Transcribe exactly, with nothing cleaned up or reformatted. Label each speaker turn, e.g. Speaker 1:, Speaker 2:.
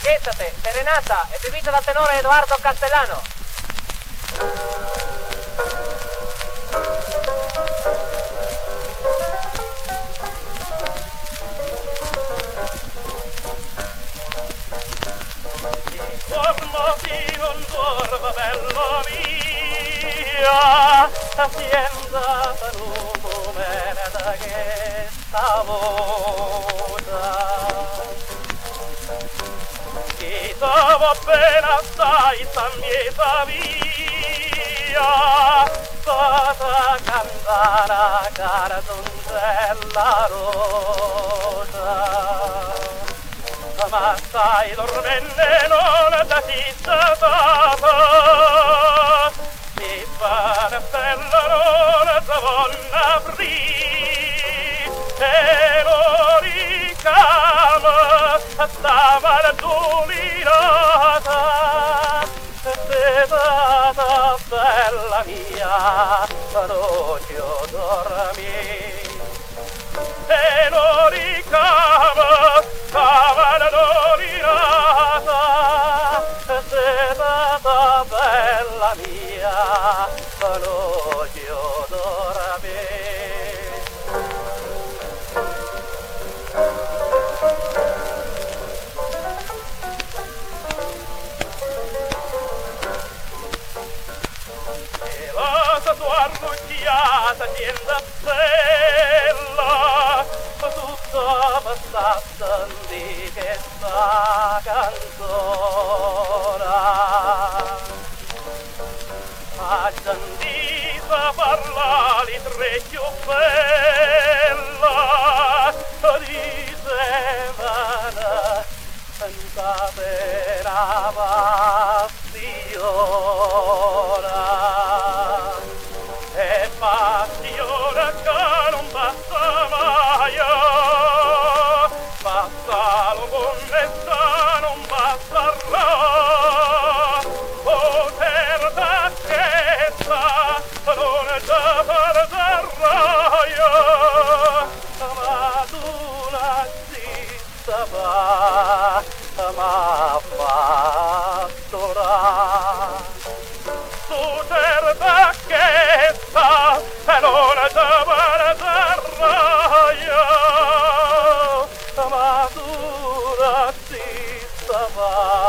Speaker 1: Scherzate, serenata, eseguita dal tenore Edoardo Castellano.
Speaker 2: Dormo chi non dorma, bello mia, hacienda numere da che stavosa. Chi stava bene assai, sta mieta via, stata cantare cara donzella rosa. Ma stai dormendo non da città, si fa una stella non da buona aprì, e lo ricama stava la dominata, se data bella mia, noce dormi, e lo ricama stava la dominata, sedata bella mia, noce dormi. E la tua arruggiata tienda bella, tutta passata di questa canzone. Accendita parlare tre più bella, dicevano senza vera passione. E passione che non passa mai, passa lo buonesta non passerà, poter d'acchezza non è da perderrai, ma tu la zitta va, ma fattora. Poter d'acchezza non è da perderrai, ma tu la zitta va.